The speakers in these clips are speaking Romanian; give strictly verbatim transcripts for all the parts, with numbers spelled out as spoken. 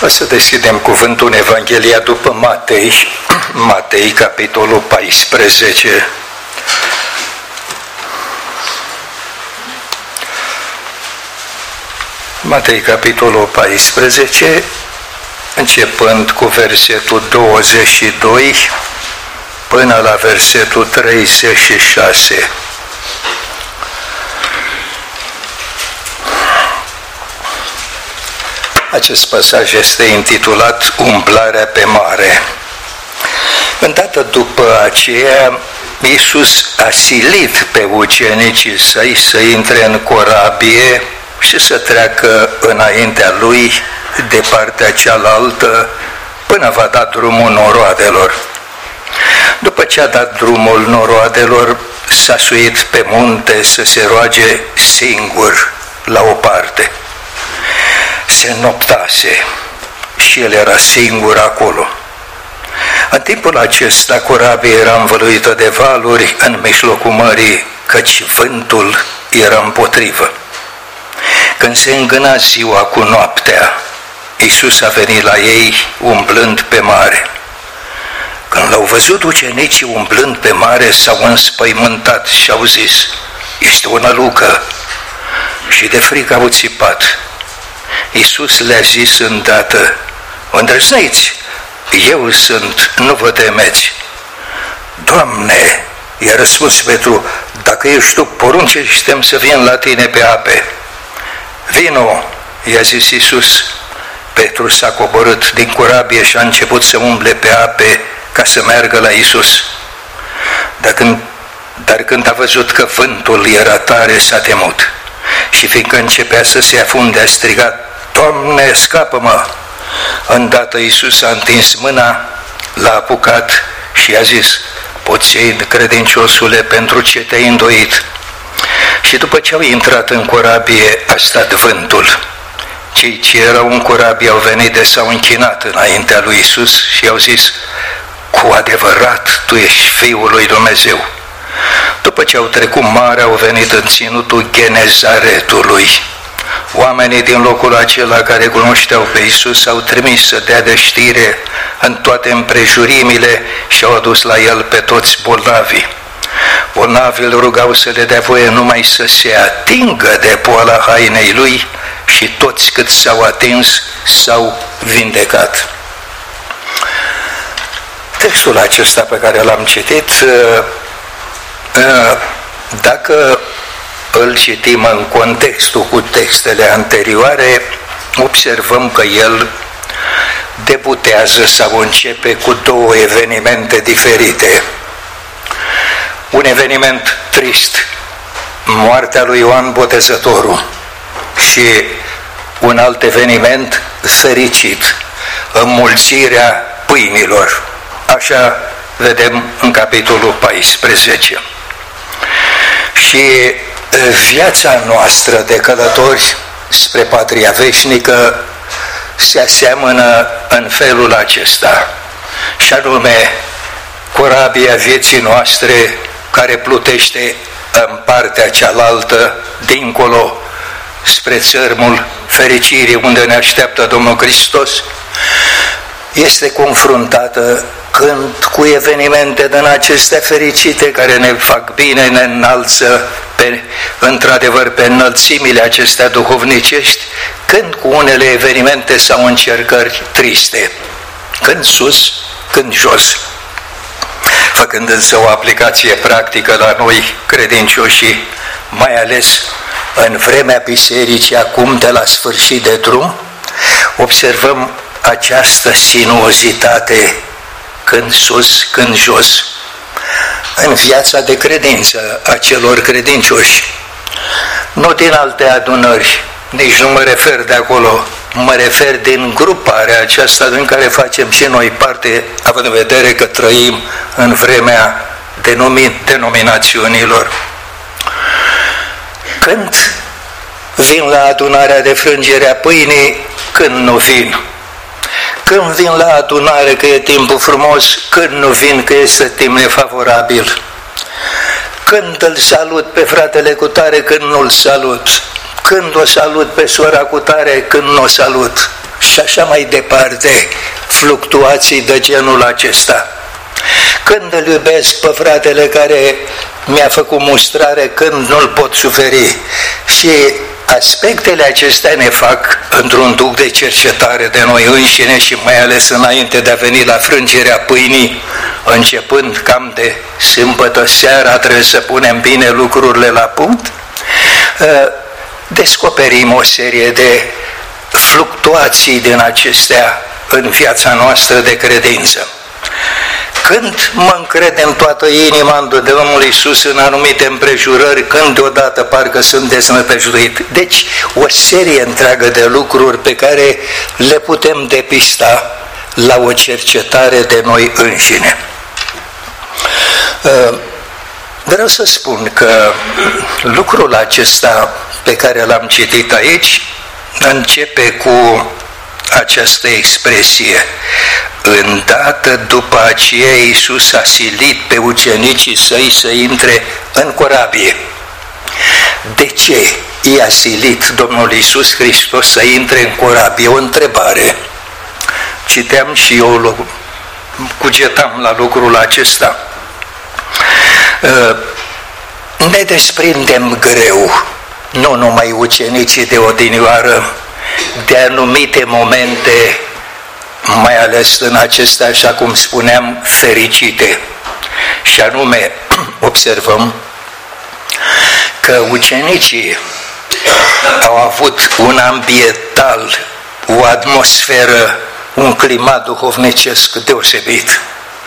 O să deschidem cuvântul în Evanghelia după Matei, Matei, capitolul paisprezece. Matei, capitolul paisprezece, începând cu versetul douăzeci și doi până la versetul treizeci și șase. Acest pasaj este intitulat Umblarea pe mare. Îndată după aceea, Iisus a silit pe ucenicii săi să intre în corabie și să treacă înaintea lui de partea cealaltă până va da drumul noroadelor. După ce a dat drumul noroadelor, s-a suit pe munte să se roage singur la o parte. Se noptase și el era singur acolo. În timpul acesta, corabia era învăluită de valuri în mijlocul mării, căci vântul era împotrivă. Când se îngâna ziua cu noaptea, Iisus a venit la ei umblând pe mare. Când l-au văzut ucenicii umblând pe mare, s-au înspăimântat și au zis: este o nălucă, și de frică au țipat. Iisus le-a zis îndată: îndrăzniți, eu sunt, nu vă temeți. Doamne, i-a răspuns Petru, dacă ești tu, poruncește-mi să vin la tine pe ape. Vino, i-a zis Iisus. Petru s-a coborât din corabie și a început să umble pe ape ca să meargă la Iisus. Dar când, dar când a văzut că vântul era tare, s-a temut. Și fiindcă începea să se afunde, a strigat: Doamne, scapă-mă! Îndată Iisus a întins mâna, l-a apucat și i-a zis: poți, credinciosule, pentru ce te-ai îndoit? Și după ce au intrat în corabie, a stat vântul. Cei ce erau în corabie au venit de s-au închinat înaintea lui Iisus și i-au zis: cu adevărat, tu ești Fiul lui Dumnezeu. După ce au trecut mare, au venit în ținutul Genezaretului. Oamenii din locul acela care cunoșteau pe Iisus au trimis să dea de știre în toate împrejurimile și au adus la el pe toți bolnavii. Bolnavii îl rugau să le dea voie numai să se atingă de poala hainei lui și toți cât s-au atins s-au vindecat. Textul acesta pe care l-am citit, dacă îl citim în contextul cu textele anterioare, observăm că el debutează sau începe cu două evenimente diferite. Un eveniment trist, moartea lui Ioan Botezătorul, și un alt eveniment fericit, înmulțirea pâinilor. Așa vedem în capitolul paisprezece. Și viața noastră de călători spre patria veșnică se aseamănă în felul acesta, și anume corabia vieții noastre care plutește în partea cealaltă, dincolo, spre țărmul fericirii unde ne așteaptă Domnul Hristos, este confruntată când cu evenimente din acestea fericite care ne fac bine, ne înalță pe, într-adevăr pe înălțimile acestea duhovnicești, când cu unele evenimente sau încercări triste, când sus, când jos. Făcând însă o aplicație practică la noi credincioșii, mai ales în vremea bisericii acum de la sfârșit de drum, observăm această sinuozitate, când sus, când jos, în viața de credință a celor credincioși. Nu din alte adunări, nici nu mă refer de acolo, mă refer din gruparea aceasta din care facem și noi parte, având în vedere că trăim în vremea denomin, denominațiunilor. Când vin la adunarea de frângere a pâinii, când nu vin. Când vin la adunare că e timpul frumos, când nu vin că este timp nefavorabil. Când îl salut pe fratele cutare, când nu-l salut. Când o salut pe sora cutare, când nu o salut. și așa mai departe, fluctuații de genul acesta. Când îl iubesc pe fratele care mi-a făcut mustrare, când nu-l pot suferi. Și aspectele acestea ne fac într-un duc de cercetare de noi înșine și mai ales înainte de a veni la frângerea pâinii, începând cam de sâmbătă seara, trebuie să punem bine lucrurile la punct, descoperim o serie de fluctuații din acestea în viața noastră de credință. Când mă încred în toată inima în Domnul Iisus în anumite împrejurări, când deodată parcă sunt deznădăjduit. Deci o serie întreagă de lucruri pe care le putem depista la o cercetare de noi înșine. Vreau să spun că lucrul acesta pe care l-am citit aici începe cu această expresie: îndată după aceea Iisus a silit pe ucenicii săi să intre în corabie. De ce i-a silit Domnul Iisus Hristos să intre în corabie? O întrebare. Citeam și eu, cugetam la lucrul acesta. Ne desprindem greu, nu numai ucenicii de odinioară, de anumite momente, mai ales în acestea, așa cum spuneam, fericite. Și anume, observăm că ucenicii au avut un ambiental, o atmosferă, un climat duhovnicesc deosebit.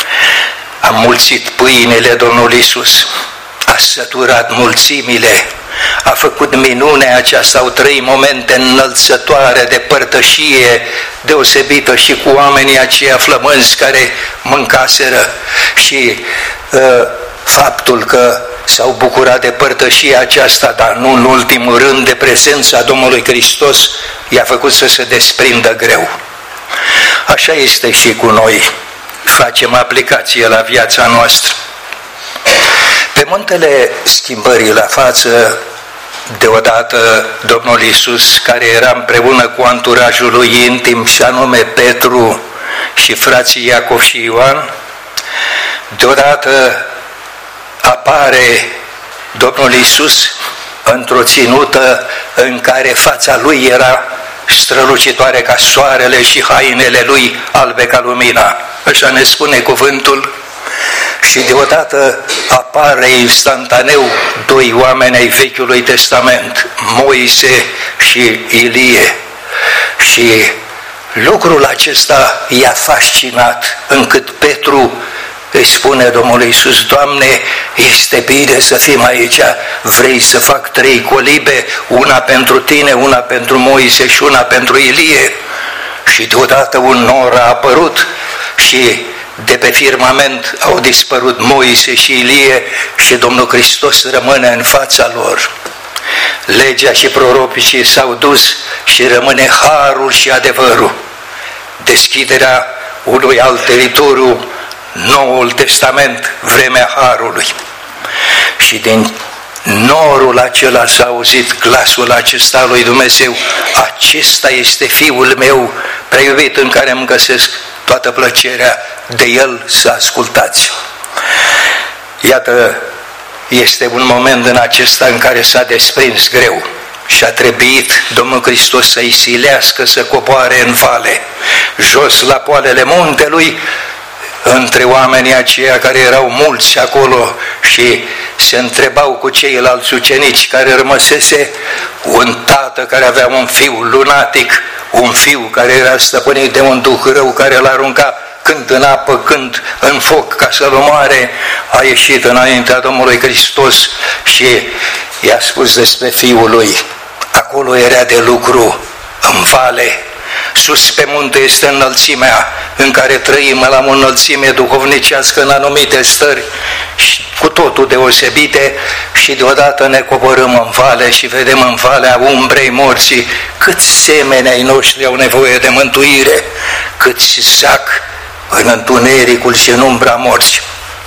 A mulțit pâinile Domnul Iisus, a săturat mulțimile, a făcut minunea aceasta, au trăit momente înălțătoare de părtășie deosebită și cu oamenii aceia flămânzi care mâncaseră și uh, faptul că s-au bucurat de părtășia aceasta, dar nu în ultimul rând de prezența Domnului Hristos, i-a făcut să se desprindă greu. Așa este și cu noi. Facem aplicație la viața noastră. Pe muntele schimbării la față, deodată Domnul Iisus, care era împreună cu anturajul lui intim, și anume Petru și frații Iacov și Ioan, deodată apare Domnul Iisus într-o ținută în care fața lui era strălucitoare ca soarele și hainele lui albe ca lumina. Așa ne spune cuvântul. Și deodată apare instantaneu doi oameni ai Vechiului Testament, Moise și Ilie. Și lucrul acesta i-a fascinat, încât Petru îi spune Domnului Iisus: Doamne, este bine să fim aici, vrei să fac trei colibe, una pentru tine, una pentru Moise și una pentru Ilie? Și deodată un nor a apărut și de pe firmament au dispărut Moise și Ilie și Domnul Hristos rămâne în fața lor. Legea și prorocii s-au dus și rămâne harul și adevărul. Deschiderea unui alt teritoriu, Noul Testament, vremea harului. Și din norul acela s-a auzit glasul acesta lui Dumnezeu: acesta este Fiul meu prea iubit, în care îmi găsesc toată plăcerea, de el să ascultați. Iată, este un moment în acesta în care s-a desprins greu și a trebuit Domnul Hristos să-i silească să coboare în vale, jos la poalele muntelui, între oamenii aceia care erau mulți acolo și se întrebau cu ceilalți ucenici care rămăsese, un tată care avea un fiu lunatic, un fiu care era stăpânit de un duh rău care îl arunca când în apă, când în foc ca să-l omoare, a ieșit înaintea Domnului Hristos și i-a spus despre fiul lui. Acolo era de lucru în vale. Sus pe munte este înălțimea în care trăim, la o înălțime duhovnicească în anumite stări cu totul deosebite, și deodată ne coborâm în vale și vedem în valea umbrei morții câți semeni ai noștri au nevoie de mântuire, câți zac în întunericul și în umbra morții.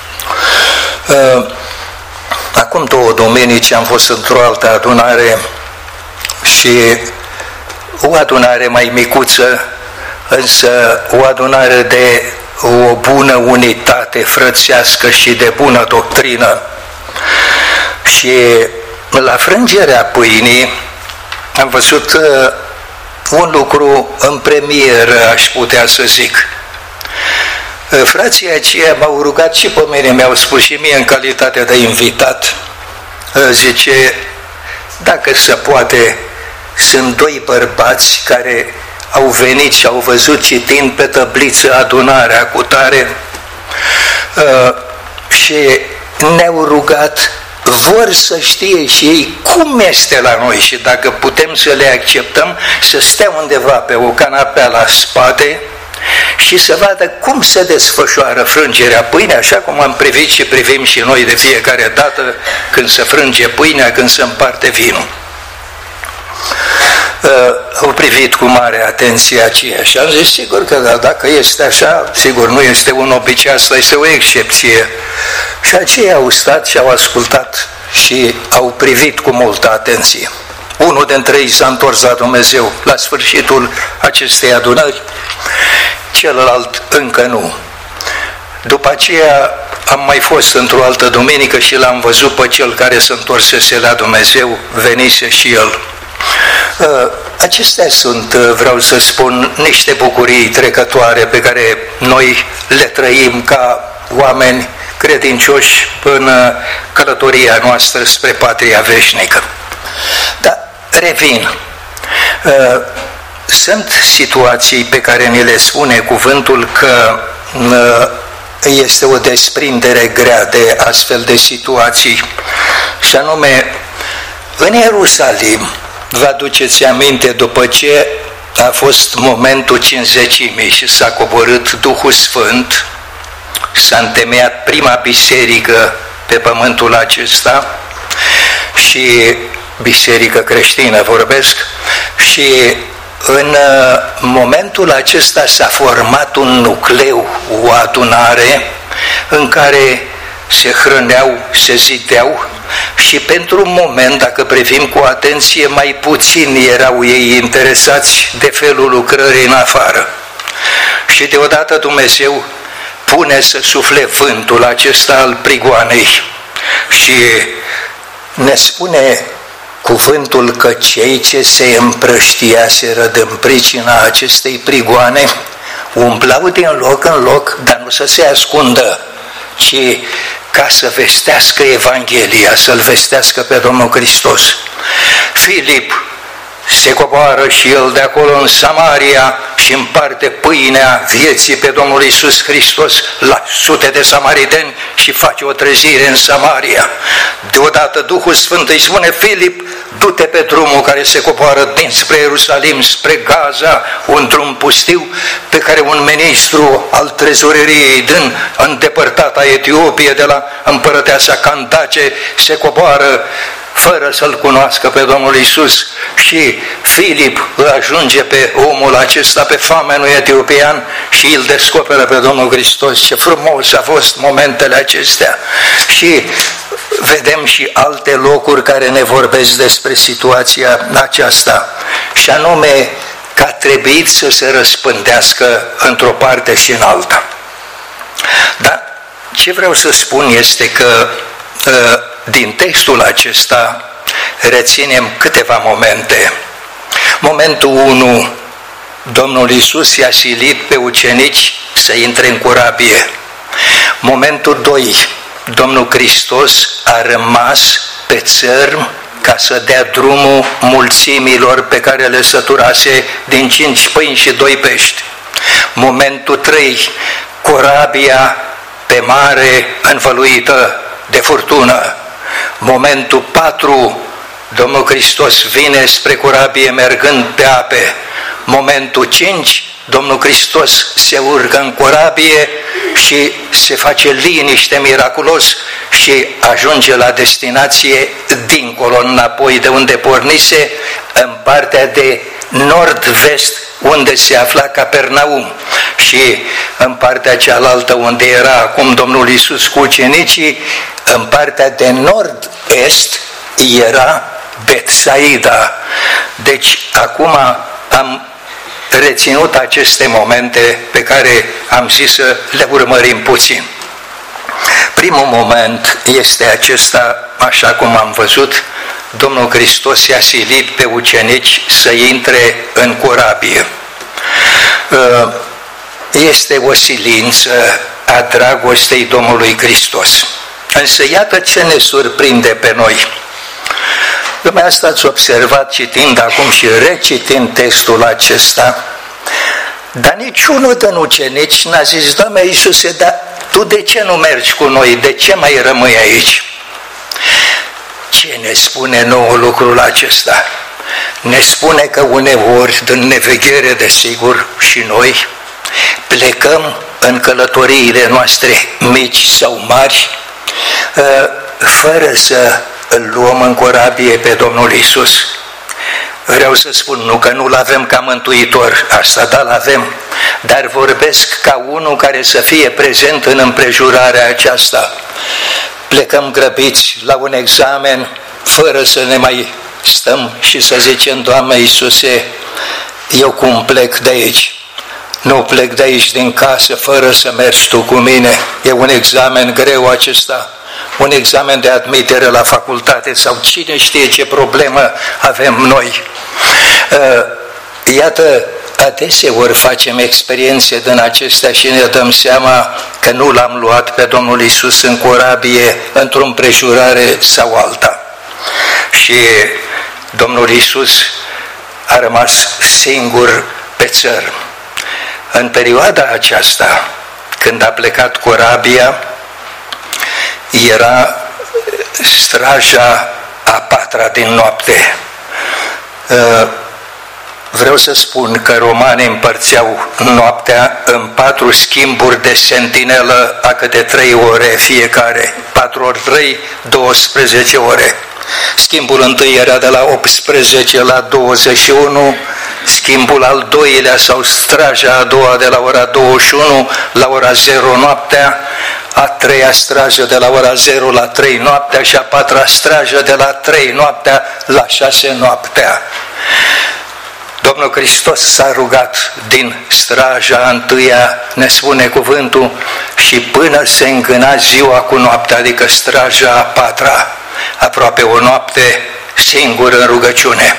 Acum două duminici am fost într-o altă adunare și o adunare mai micuță însă o adunare de o bună unitate frățească și de bună doctrină. Și la frângerea pâinii am văzut un lucru în premieră, aș putea să zic. Frații aceia m-au rugat și pe mine, mi-au spus și mie în calitate de invitat, zice, dacă se poate, sunt doi bărbați care au venit și au văzut citind pe tăbliță adunarea cu tare și ne-au rugat, vor să știe și ei cum este la noi și dacă putem să le acceptăm, să stea undeva pe o canapea la spate și să vadă cum se desfășoară frângerea pâinii, așa cum am privit și privim și noi de fiecare dată când se frânge pâinea, când se împarte vinul. Uh, au privit cu mare atenție aceea și am zis, sigur că da, dacă este așa, sigur nu este un obicei, asta este o excepție. Și aceia au stat și au ascultat și au privit cu multă atenție. Unul dintre ei s-a întors la Dumnezeu la sfârșitul acestei adunări, celălalt încă nu. După aceea am mai fost într-o altă duminică și l-am văzut pe cel care se întorsese la Dumnezeu, venise și el. Acestea sunt, vreau să spun, niște bucurii trecătoare pe care noi le trăim ca oameni credincioși în călătoria noastră spre patria veșnică. Dar revin. Sunt situații pe care ni le spune cuvântul că este o desprindere grea de astfel de situații, și anume în Ierusalim. Vă aduceți aminte, după ce a fost momentul cincizecimii și s-a coborât Duhul Sfânt, s-a întemeiat prima biserică pe pământul acesta, și biserică creștină vorbesc, și în momentul acesta s-a format un nucleu, o adunare în care se hrăneau, se zideau și pentru un moment, dacă privim cu atenție, mai puțin erau ei interesați de felul lucrării în afară. Și deodată Dumnezeu pune să sufle vântul acesta al prigoanei și ne spune cuvântul că cei ce se împrăștiaseră din pricina acestei prigoane umblau din loc în loc, dar nu să se ascundă, ci ca să vestească Evanghelia, să-L vestească pe Domnul Hristos. Filip se coboară și el de acolo în Samaria și împarte pâinea vieții pe Domnul Iisus Hristos la sute de samariteni și face o trezire în Samaria. Deodată Duhul Sfânt îi spune, Filip, du-te pe drumul care se coboară dinspre Ierusalim, spre Gaza, un drum pustiu pe care un ministru al trezoreriei din îndepărtata Etiopie, de la împărăteasa Candace, se coboară fără să-L cunoască pe Domnul Iisus, și Filip îl ajunge pe omul acesta, pe famenul etiopian, și îl descoperă pe Domnul Hristos. Ce frumos a fost momentele acestea! Și vedem și alte locuri care ne vorbesc despre situația aceasta, și anume că a trebuit să se răspândească într-o parte și în alta. Dar ce vreau să spun este că din textul acesta reținem câteva momente. Momentul unu, Domnul Iisus i-a silit pe ucenici să intre în corabie. Momentul doi, Domnul Hristos a rămas pe țărm ca să dea drumul mulțimilor pe care le săturase din cinci pâini și doi pești. Momentul trei, corabia pe mare învăluită de furtună. Momentul patru, Domnul Hristos vine spre corabie mergând pe ape. Momentul cinci, Domnul Hristos se urcă în corabie și se face liniște miraculos și ajunge la destinație dincolo, înapoi de unde pornise, în partea de nord-vest, unde se afla Capernaum, și în partea cealaltă, unde era acum Domnul Iisus cu ucenicii, în partea de nord-est era Betsaida. Deci acum am reținut aceste momente pe care am zis să le urmărim puțin. Primul moment este acesta, așa cum am văzut, Domnul Hristos i-a silit pe ucenici să intre în corabie. Este o silință a dragostei Domnului Hristos. Însă iată ce ne surprinde pe noi. Lumea asta ați observat citind acum și recitind textul acesta, dar niciunul din ucenici n-a zis: Doamne Iisuse, dar Tu de ce nu mergi cu noi? De ce mai rămâi aici? Ce ne spune nouă lucrul acesta? Ne spune că uneori, din neveghere, desigur, și noi plecăm în călătoriile noastre mici sau mari, fără să îl luăm în corabie pe Domnul Iisus. Vreau să spun, nu că nu-L avem ca mântuitor, asta da, l-avem, dar vorbesc ca unul care să fie prezent în împrejurarea aceasta. Plecăm grăbiți la un examen, fără să ne mai stăm și să zicem: Doamne Iisuse, eu cum plec de aici? Nu plec de aici din casă fără să mergi Tu cu mine. E un examen greu acesta, un examen de admitere la facultate sau cine știe ce problemă avem noi. Iată, adeseori facem experiențe din acestea și ne dăm seama că nu L-am luat pe Domnul Iisus în corabie într-o împrejurare sau alta. Și Domnul Iisus a rămas singur pe țărm. În perioada aceasta, când a plecat corabia, era straja a patra din noapte. Vreau să spun că romanii împărțeau noaptea în patru schimburi de sentinelă a câte trei ore fiecare. patru ori trei, douăsprezece ore. Schimbul întâi era de la optsprezece la douăzeci și unu, schimbul al doilea sau straja a doua de la ora douăzeci și unu la ora zero noaptea, a treia strajă de la ora zero la trei noaptea și a patra strajă de la trei noaptea la șase noaptea. Domnul Hristos s-a rugat din straja întâia, ne spune cuvântul, și până se îngâna ziua cu noaptea, adică straja a patra, aproape o noapte singur în rugăciune.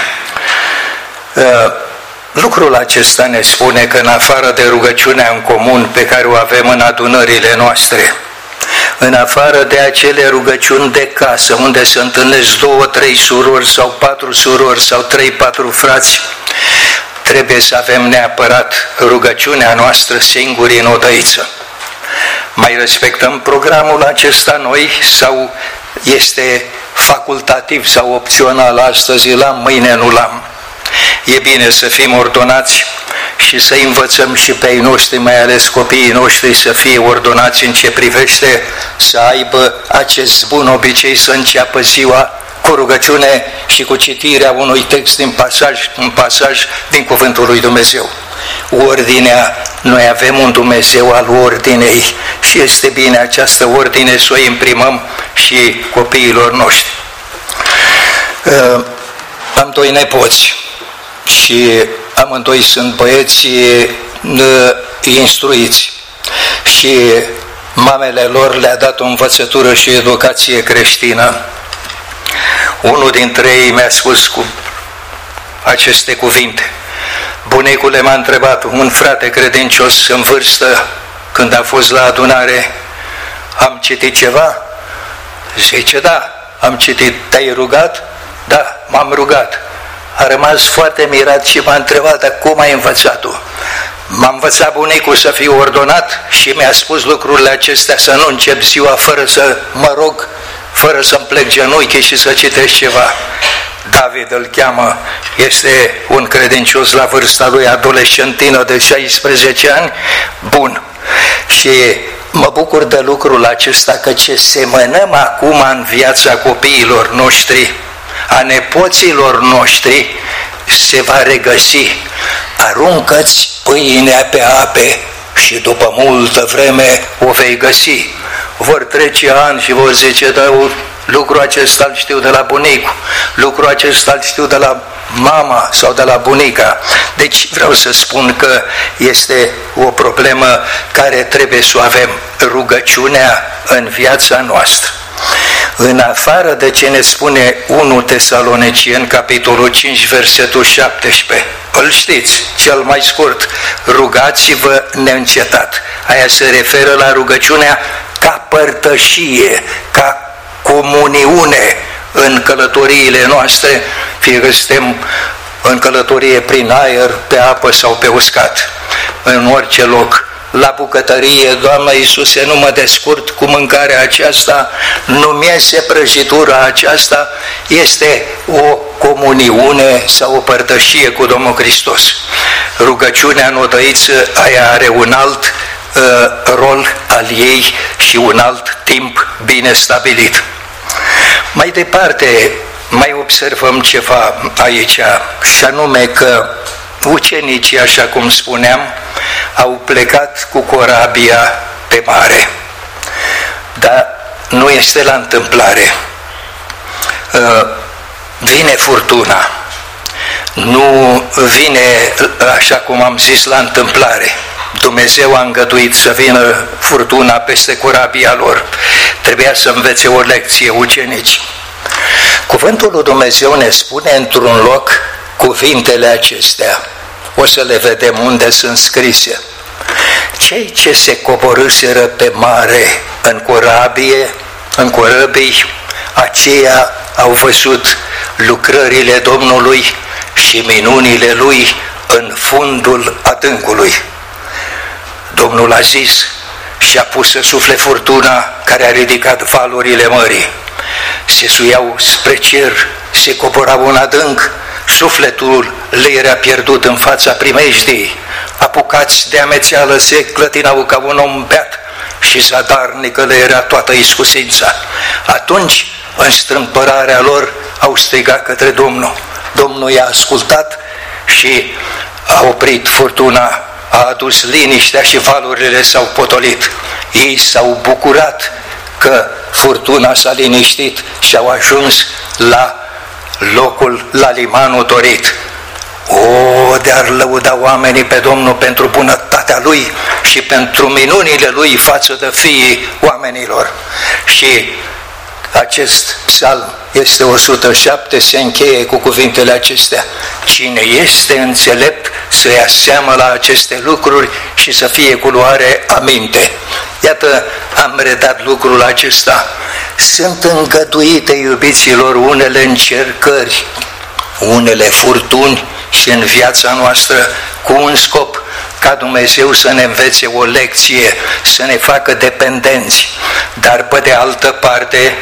Lucrul acesta ne spune că în afară de rugăciunea în comun pe care o avem în adunările noastre, în afară de acele rugăciuni de casă unde se întâlnesc două, trei surori sau patru surori sau trei, patru frați, trebuie să avem neapărat rugăciunea noastră singuri în odăiță. Mai respectăm programul acesta noi sau este facultativ sau opțional? Astăzi l-am, mâine nu l-am. E bine să fim ordonați și să învățăm și pe ei noștri, mai ales copiii noștri, să fie ordonați în ce privește să aibă acest bun obicei să înceapă ziua cu rugăciune și cu citirea unui text din pasaj, un pasaj din Cuvântul lui Dumnezeu. Ordinea, noi avem un Dumnezeu al ordinei și este bine această ordine să o imprimăm și copiilor noștri. Am doi nepoți și amândoi sunt băieți instruiți și mamele lor le-a dat o învățătură și educație creștină. Unul dintre ei mi-a spus cu aceste cuvinte: bunicule, m-a întrebat un frate credincios în vârstă când a fost la adunare: am citit ceva? Zice: da, am citit. Te-ai rugat? Da, m-am rugat. A rămas foarte mirat și m-a întrebat: dar cum ai învățat-o? M-a învățat bunicul să fiu ordonat și mi-a spus lucrurile acestea, să nu încep ziua fără să mă rog, fără să-mi plec genunchii și să citesc ceva. David îl cheamă, este un credincios la vârsta lui adolescentină de șaisprezece ani, bun. Și mă bucur de lucrul acesta, că ce semănăm acum în viața copiilor noștri, a nepoților noștri, se va regăsi. Aruncă-ți pâinea pe ape și după multă vreme o vei găsi. Vor trece ani și vor zice: da, lucrul acesta îl știu de la bunicul, lucrul acesta îl știu de la mama sau de la bunica. Deci vreau să spun că este o problemă care trebuie să o avem, rugăciunea în viața noastră. În afară de ce ne spune unu Tesalonicenii, capitolul cinci, versetul șaptesprezece, îl știți, cel mai scurt, rugați-vă neîncetat. Aia se referă la rugăciunea ca părtășie, ca comuniune în călătoriile noastre, fie că suntem în călătorie prin aer, pe apă sau pe uscat, în orice loc. La bucătărie, Doamne Iisuse, nu mă descurc cu mâncarea aceasta, nu-mi iese prăjitura aceasta, este o comuniune sau o părtășie cu Domnul Hristos. Rugăciunea în odăiță, aia are un alt uh, rol al ei și un alt timp bine stabilit. Mai departe, mai observăm ceva aici, și anume că ucenicii, așa cum spuneam, au plecat cu corabia pe mare. Dar nu este la întâmplare. Vine furtuna. Nu vine, așa cum am zis, la întâmplare. Dumnezeu a îngăduit să vină furtuna peste corabia lor. Trebuia să învețe o lecție ucenici. Cuvântul lui Dumnezeu ne spune într-un loc cuvintele acestea. O să le vedem unde sunt scrise. Cei ce se coborâseră pe mare în corabie, în corăbii, aceia au văzut lucrările Domnului și minunile Lui în fundul adâncului. Domnul a zis și a pus să sufle furtuna care a ridicat valurile mării. Se suiau spre cer, se coborau în adânc, sufletul le era pierdut în fața primejdii, apucați de amețeală se clătinau ca un om beat și zadarnică le era toată iscusința. Atunci, în strâmpărarea lor, au strigat către Domnul. Domnul i-a ascultat și a oprit furtuna, a adus liniștea și valurile s-au potolit. Ei s-au bucurat că furtuna s-a liniștit și au ajuns la locul, la limanul dorit. O, de-ar lăuda oamenii pe Domnul pentru bunătatea Lui și pentru minunile Lui față de fiii oamenilor. Și acest psalm este o sută șapte, se încheie cu cuvintele acestea. Cine este înțelept să ia seama la aceste lucruri și să fie cu luare aminte. Iată, am redat lucrul acesta. Sunt îngăduite, iubiților, unele încercări, unele furtuni și în viața noastră cu un scop, ca Dumnezeu să ne învețe o lecție, să ne facă dependenți, dar pe de altă parte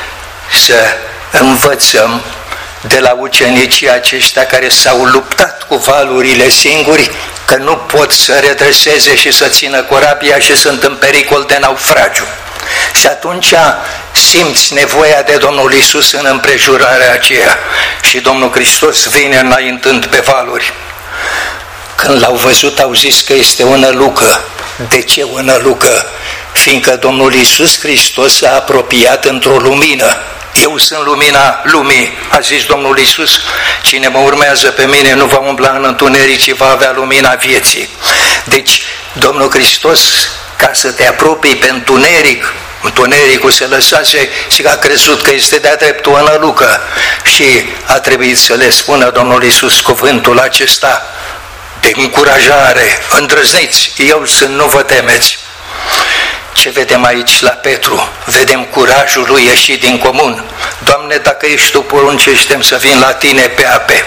să învățăm de la ucenicii aceștia care s-au luptat cu valurile singuri, că nu pot să redreseze și să țină corabia și sunt în pericol de naufragiu. Și atunci simți nevoia de Domnul Iisus în împrejurarea aceea și Domnul Hristos vine înaintând pe valuri. Când l-au văzut, au zis că este o nălucă. De ce o nălucă? Fiindcă Domnul Iisus Hristos s-a apropiat într-o lumină. Eu sunt lumina lumii, a zis Domnul Iisus. Cine mă urmează pe mine nu va umbla în întuneric, ci va avea lumina vieții. Deci Domnul Hristos, ca să te apropii pe întuneric, întunericul se lăsase și că a crezut că este de-a dreptul o nălucă și a trebuit să le spună Domnul Iisus cuvântul acesta de încurajare: îndrăzniți, eu sunt, nu vă temeți. Ce vedem aici la Petru? Vedem curajul lui ieșit din comun. Doamne, dacă ești Tu, poruncește-mi să vin la Tine pe ape.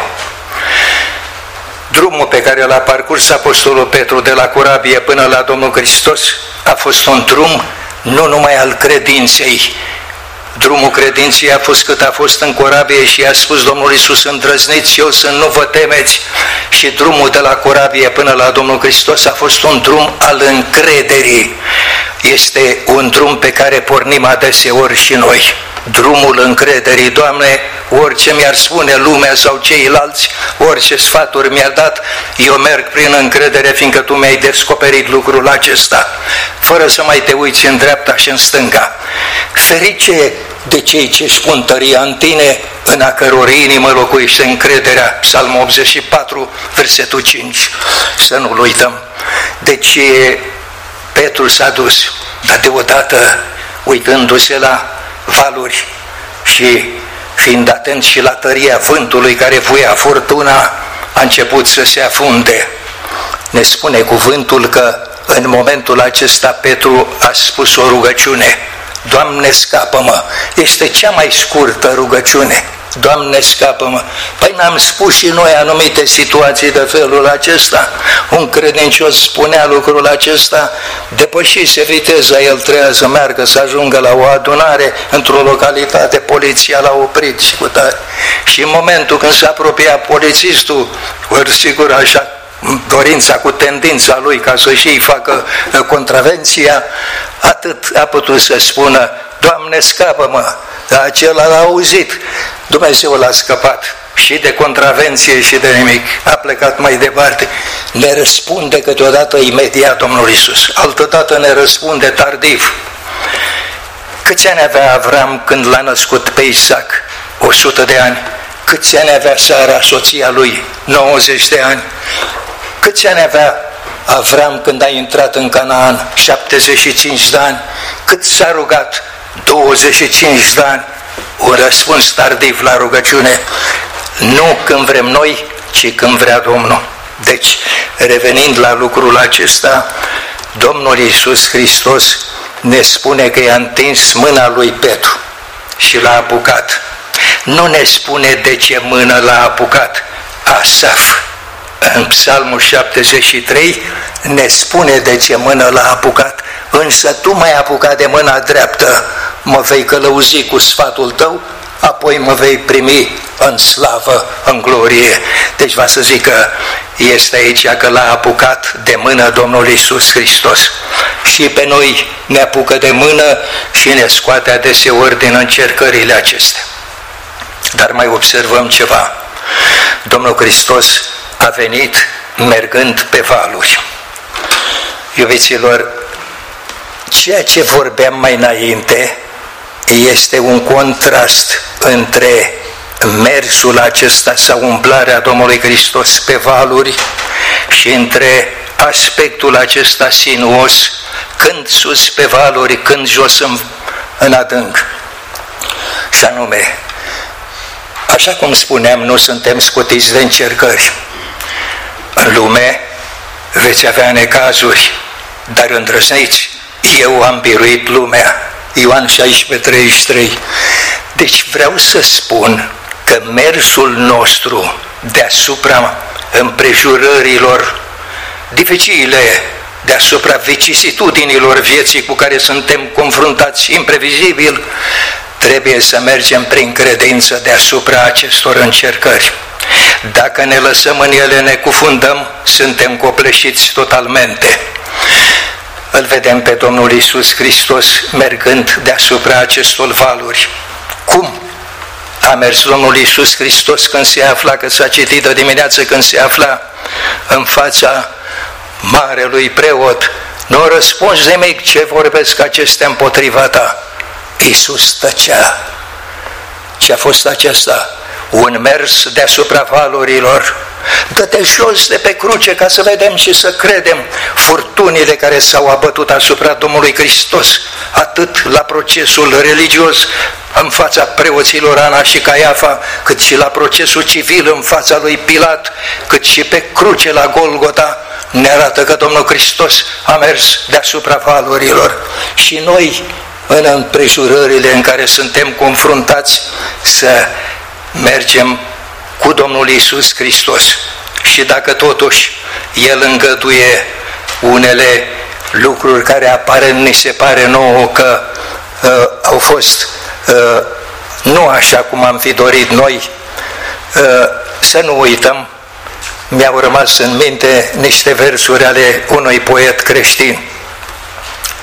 Drumul pe care l-a parcurs apostolul Petru de la corabie până la Domnul Hristos a fost un drum nu numai al credinței. Drumul credinței a fost cât a fost în corabie și i-a spus Domnul Iisus: îndrăzniți, eu sunt, nu vă temeți. Și drumul de la corabie până la Domnul Hristos a fost un drum al încrederii. este un drum pe care pornim adeseori și noi. Drumul încrederii. Doamne, orice mi-ar spune lumea sau ceilalți, orice sfaturi mi-ar dat, eu merg prin încredere, fiindcă Tu mi-ai descoperit lucrul acesta, fără să mai te uiți în dreapta și în stânga. Ferice de cei ce își pun tăria în Tine, în a căror inimă locuiește încrederea. Psalmul optzeci și patru, versetul cinci. Să nu-l uităm. Deci Petru s-a dus, dar deodată, uitându-se la valuri și fiind atent și la tăria vântului care vuia furtuna, a început să se afunde. Ne spune cuvântul că în momentul acesta Petru a spus o rugăciune: Doamne, scapă-mă! Este cea mai scurtă rugăciune. Doamne, scapă-mă! Păi n-am spus și noi anumite situații de felul acesta? Un credincios spunea lucrul acesta, depășise viteza, el trebuia să meargă, să ajungă la o adunare într-o localitate, poliția l-a oprit și cu tare. Și în momentul când s-a apropiat polițistul, ori sigur așa, dorința cu tendința lui ca să-și ei facă contravenția, atât a putut să spună: Doamne, scapă-mă! Dar acela l-a auzit, Dumnezeu l-a scăpat și de contravenție și de nimic, a plecat mai departe. Ne răspunde câteodată imediat Domnul Iisus, altădată ne răspunde tardiv. Câți ani avea Avram când l-a născut pe Isaac? o sută de ani. Câți ani avea Sara, soția lui? nouăzeci de ani. Câți ani avea Avram când a intrat în Canaan? șaptezeci și cinci de ani. Cât s-a rugat? douăzeci și cinci de ani. Un răspuns tardiv la rugăciune. Nu când vrem noi, ci când vrea Domnul. Deci, revenind la lucrul acesta, Domnul Iisus Hristos ne spune că i-a întins mâna lui Petru și l-a apucat. Nu ne spune de ce mână l-a apucat. Asaf, în Psalmul șaptezeci și trei, ne spune de ce mână l-a apucat. Însă tu m-ai apucat de mâna dreaptă, mă vei călăuzi cu sfatul tău, apoi mă vei primi în slavă, în glorie. Deci va să zic că este aici că l-a apucat de mână Domnul Iisus Hristos. Și pe noi ne apucă de mână și ne scoate adeseori din încercările acestea. Dar mai observăm ceva. Domnul Hristos a venit mergând pe valuri. Iubiților, ceea ce vorbeam mai înainte este un contrast între mersul acesta sau umblarea Domnului Hristos pe valuri și între aspectul acesta sinuos, când sus pe valuri, când jos în, în adânc. Și anume, așa cum spuneam, nu suntem scutiți de încercări. În lume veți avea necazuri, dar îndrăzniți, eu am biruit lumea. Ioan șaisprezece, treizeci și trei. Deci vreau să spun că mersul nostru deasupra împrejurărilor dificile, deasupra vicisitudinilor vieții cu care suntem confruntați imprevizibil, trebuie să mergem prin credință deasupra acestor încercări. Dacă ne lăsăm în ele, ne cufundăm, suntem copleșiți totalmente. Îl vedem pe Domnul Iisus Hristos mergând deasupra acestor valuri. Cum a mers Domnul Iisus Hristos când se afla, că s-a citit de dimineață, când se afla în fața marelui preot? Nu a răspuns nimic, ce vorbesc acestea împotriva ta? Iisus tăcea. Ce a fost acesta? Un mers deasupra valurilor. Dă-te jos de pe cruce ca să vedem și să credem furtunile care s-au abătut asupra Domnului Hristos, atât la procesul religios în fața preoților Ana și Caiafa, cât și la procesul civil în fața lui Pilat, cât și pe cruce la Golgota. Ne arată că Domnul Hristos a mers deasupra valurilor. Și noi, în împrejurările în care suntem confruntați, să mergem cu Domnul Iisus Hristos. Și dacă totuși El îngăduie unele lucruri care apare, ni se pare nouă că uh, au fost uh, nu așa cum am fi dorit noi, uh, să nu uităm, mi-au rămas în minte niște versuri ale unui poet creștin.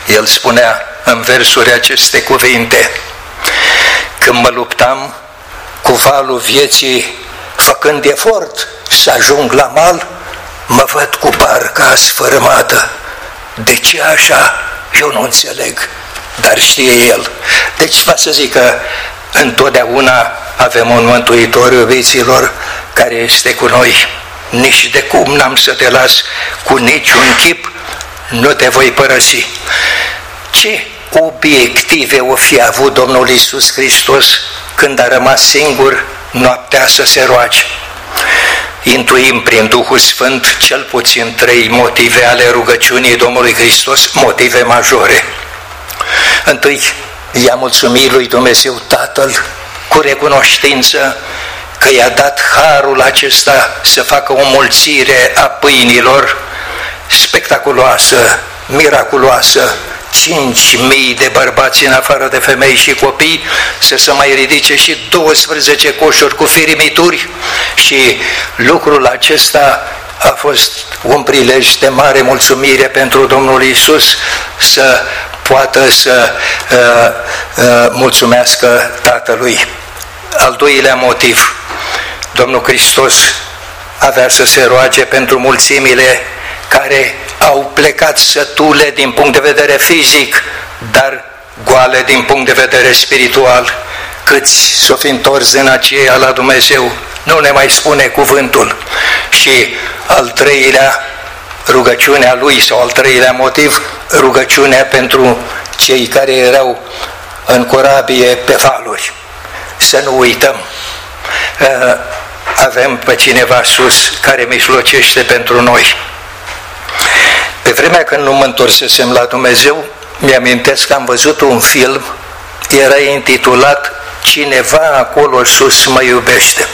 El spunea în versuri aceste cuvinte: când mă luptam cu valul vieții, făcând efort să ajung la mal, mă văd cu barca sfărâmată. De ce așa? Eu nu înțeleg, dar știe El. Deci va să zic că întotdeauna avem un Mântuitor, iubiților, care este cu noi. Nici de cum n-am să te las, cu niciun chip nu te voi părăsi. Ce obiective o fi avut Domnul Iisus Hristos când a rămas singur noaptea să se roage? Intuim prin Duhul Sfânt cel puțin trei motive ale rugăciunii Domnului Hristos, motive majore. Întâi, i-a mulțumit lui Dumnezeu Tatăl cu recunoștință că i-a dat harul acesta să facă o mulțire a pâinilor spectaculoasă, miraculoasă, cinci mii de bărbați în afară de femei și copii, să se mai ridice și douăsprezece coșuri cu firimituri, și lucrul acesta a fost un prilej de mare mulțumire pentru Domnul Iisus să poată să uh, uh, mulțumească Tatălui. Al doilea motiv, Domnul Hristos avea să se roage pentru mulțimile care au plecat sătule din punct de vedere fizic, dar goale din punct de vedere spiritual. Câți s-o fi întors din aceea la Dumnezeu, nu ne mai spune cuvântul. Și al treilea, rugăciunea lui, sau al treilea motiv, rugăciunea pentru cei care erau în corabie pe valuri. Să nu uităm, avem pe cineva sus care mijlocește pentru noi. Pe vremea când nu mă întorsesem la Dumnezeu, mi-amintesc că am văzut un film, era intitulat Cineva acolo sus mă iubește.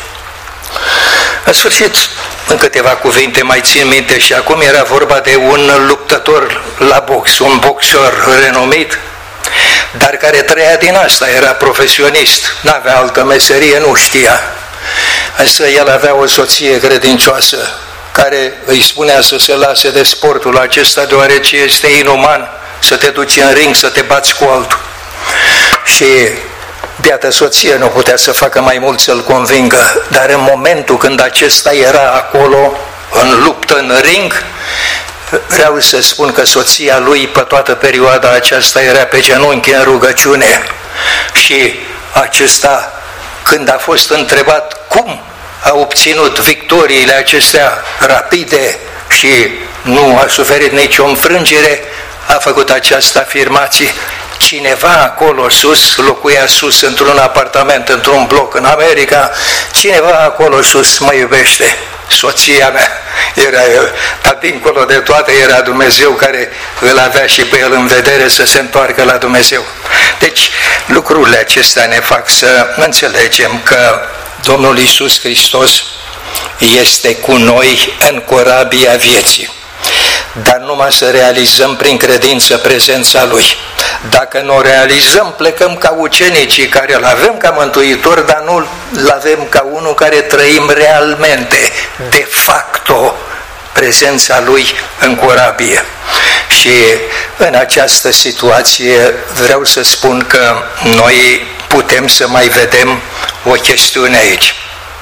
În sfârșit, în câteva cuvinte mai țin minte și acum, era vorba de un luptător la box, un boxer renumit, dar care trăia din asta, era profesionist, n-avea altă meserie, nu știa. Însă el avea o soție credincioasă care îi spunea să se lase de sportul acesta, deoarece este inuman să te duci în ring, să te bați cu altul. Și biată soție nu putea să facă mai mult să-l convingă, dar în momentul când acesta era acolo în luptă, în ring, vreau să spun că soția lui pe toată perioada aceasta era pe genunchi în rugăciune. Și acesta, când a fost întrebat cum a obținut victoriile acestea rapide și nu a suferit nicio înfrângere, a făcut această afirmație: cineva acolo sus, locuia sus într-un apartament, într-un bloc în America, cineva acolo sus mă iubește, soția mea, era el, dar dincolo de toate era Dumnezeu care îl avea și pe el în vedere să se întoarcă la Dumnezeu. Deci lucrurile acestea ne fac să înțelegem că Domnul Iisus Hristos este cu noi în corabia vieții, dar numai să realizăm prin credință prezența Lui. Dacă nu o realizăm, plecăm ca ucenicii care îl avem ca mântuitor, dar nu îl avem ca unul care trăim realmente, de facto, prezența Lui în corabie. Și în această situație vreau să spun că noi putem să mai vedem o chestiune aici.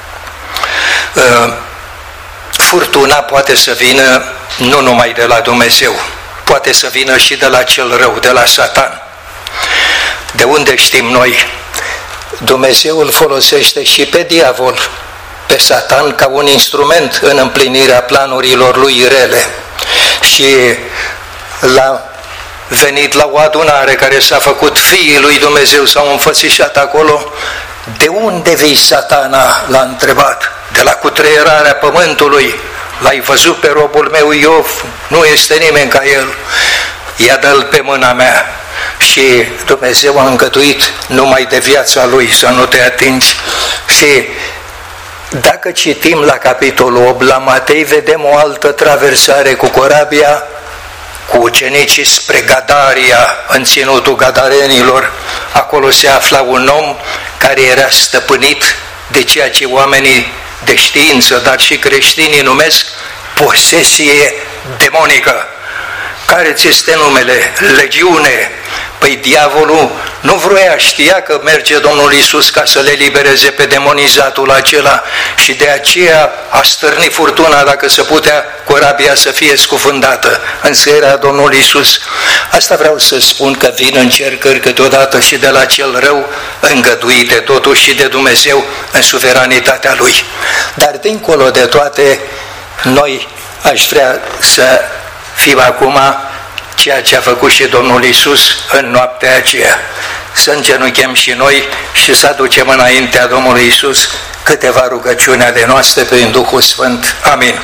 Furtuna poate să vină nu numai de la Dumnezeu, poate să vină și de la cel rău, de la Satan. De unde știm noi? Dumnezeu îl folosește și pe diavol, pe Satan, ca un instrument în împlinirea planurilor lui rele. Și l-a venit la o adunare care s-a făcut fiii lui Dumnezeu, s-au înfățișat acolo. De unde vii, Satana? L-a întrebat. De la cutreierarea pământului. L-ai văzut pe robul meu Iov? Nu este nimeni ca el. Ia dă-l pe mâna mea. Și Dumnezeu a îngăduit numai de viața lui să nu te atingi. Și dacă citim la capitolul opt la Matei, vedem o altă traversare cu corabia, cu ucenicii spre Gadaria, în ținutul gadarenilor. Acolo se afla un om care era stăpânit de ceea ce oamenii de știință, dar și creștinii numesc posesie demonică. care ți este numele? Legiune. Păi diavolul nu vrea, știa că merge Domnul Iisus ca să le libereze pe demonizatul acela și de aceea a stârnit furtuna, dacă se putea, corabia să fie scufundată. Însă era Domnul Iisus. Asta vreau să spun, că vin încercări câteodată și de la cel rău, îngăduite totuși și de Dumnezeu în suveranitatea Lui. Dar dincolo de toate, noi aș vrea să fim acum ceea ce a făcut și Domnul Iisus în noaptea aceea. Să îngenunchem și noi și să aducem înaintea Domnului Iisus câteva rugăciuni ale noastre prin Duhul Sfânt. Amin.